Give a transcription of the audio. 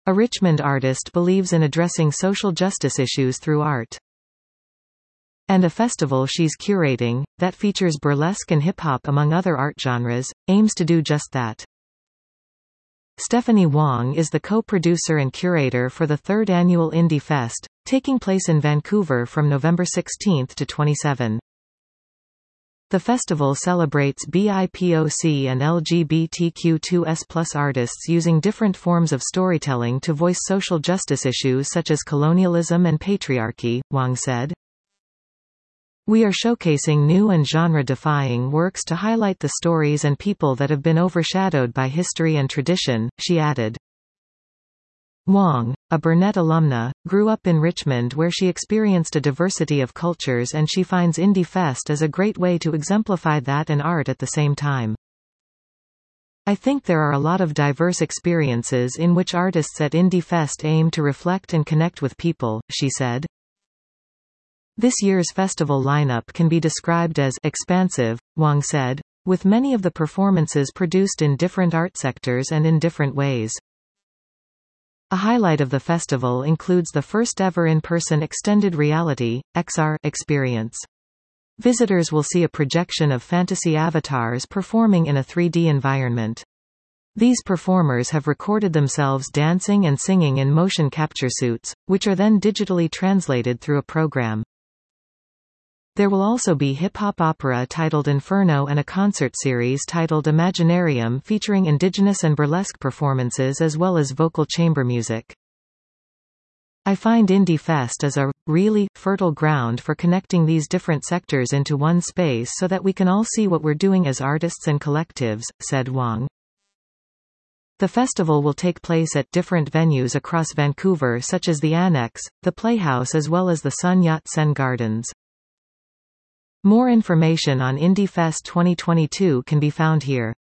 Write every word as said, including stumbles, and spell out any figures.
A Richmond artist believes in addressing social justice issues through art. And a festival she's curating, that features burlesque and hip-hop among other art genres, aims to do just that. Stephanie Wong is the co-producer and curator for the third annual Indie Fest, taking place in Vancouver from November sixteenth to twenty-seventh. The festival celebrates B I P O C and L G B T Q two S plus artists using different forms of storytelling to voice social justice issues such as colonialism and patriarchy, Wong said. We are showcasing new and genre-defying works to highlight the stories and people that have been overshadowed by history and tradition, she added. Wong, a Burnett alumna, grew up in Richmond where she experienced a diversity of cultures, and she finds Indie Fest as a great way to exemplify that and art at the same time. I think there are a lot of diverse experiences in which artists at Indie Fest aim to reflect and connect with people, she said. This year's festival lineup can be described as expansive, Wong said, with many of the performances produced in different art sectors and in different ways. A highlight of the festival includes the first-ever in-person extended reality, X R, experience. Visitors will see a projection of fantasy avatars performing in a three D environment. These performers have recorded themselves dancing and singing in motion capture suits, which are then digitally translated through a program. There will also be hip-hop opera titled Inferno and a concert series titled Imaginarium featuring indigenous and burlesque performances as well as vocal chamber music. I find Indie Fest as a, really, fertile ground for connecting these different sectors into one space so that we can all see what we're doing as artists and collectives, said Wong. The festival will take place at different venues across Vancouver such as the Annex, the Playhouse as well as the Sun Yat-sen Gardens. More information on Indie Fest twenty twenty-two can be found here.